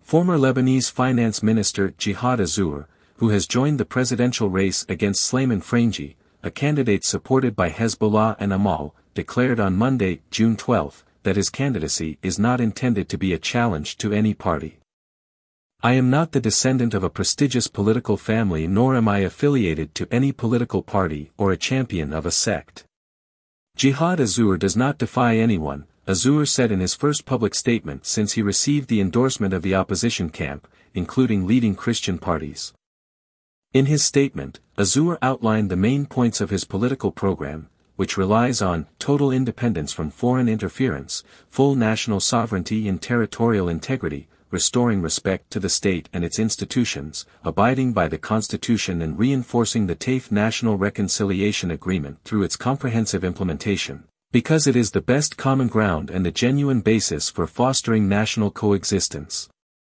Former Lebanese Finance Minister Jihad Azour, who has joined the presidential race against Sleiman Frangi, a candidate supported by Hezbollah and Amal, declared on Monday, June 12, that his candidacy is not intended to be a challenge to any party. I am not the descendant of a prestigious political family, nor am I affiliated to any political party or a champion of a sect. Jihad Azour does not defy anyone, Azour said in his first public statement since he received the endorsement of the opposition camp, including leading Christian parties. In his statement, Azour outlined the main points of his political program, which relies on total independence from foreign interference, full national sovereignty and territorial integrity, restoring respect to the state and its institutions, abiding by the Constitution and reinforcing the TAIF National Reconciliation Agreement through its comprehensive implementation, because it is the best common ground and the genuine basis for fostering national coexistence.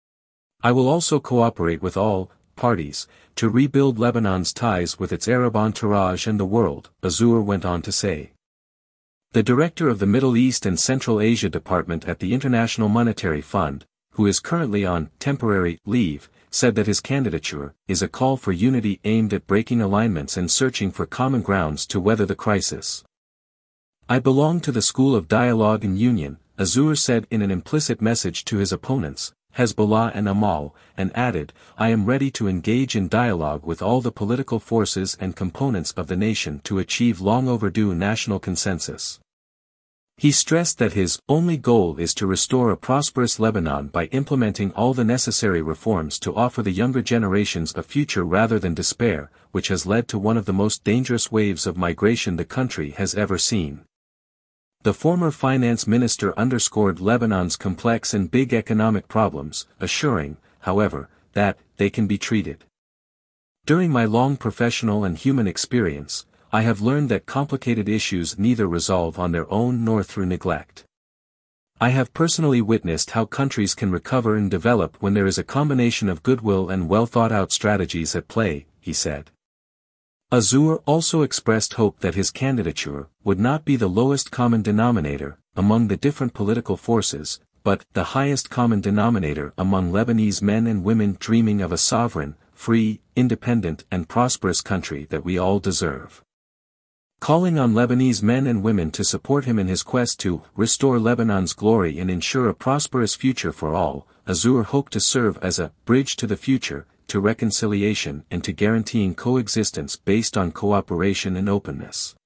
I will also cooperate with all parties to rebuild Lebanon's ties with its Arab entourage and the world, Azour went on to say. The director of the Middle East and Central Asia Department at the International Monetary Fund, who is currently on temporary leave, said that his candidature is a call for unity aimed at breaking alignments and searching for common grounds to weather the crisis. I belong to the school of dialogue and union, Azour said in an implicit message to his opponents, Hezbollah and Amal, and added, I am ready to engage in dialogue with all the political forces and components of the nation to achieve long overdue national consensus. He stressed that his only goal is to restore a prosperous Lebanon by implementing all the necessary reforms to offer the younger generations a future rather than despair, which has led to one of the most dangerous waves of migration the country has ever seen. The former finance minister underscored Lebanon's complex and big economic problems, assuring, however, that they can be treated. During my long professional and human experience, I have learned that complicated issues neither resolve on their own nor through neglect. I have personally witnessed how countries can recover and develop when there is a combination of goodwill and well-thought-out strategies at play, he said. Azour also expressed hope that his candidature would not be the lowest common denominator among the different political forces, but the highest common denominator among Lebanese men and women dreaming of a sovereign, free, independent and prosperous country that we all deserve. Calling on Lebanese men and women to support him in his quest to restore Lebanon's glory and ensure a prosperous future for all, Azour hoped to serve as a bridge to the future, to reconciliation and to guaranteeing coexistence based on cooperation and openness.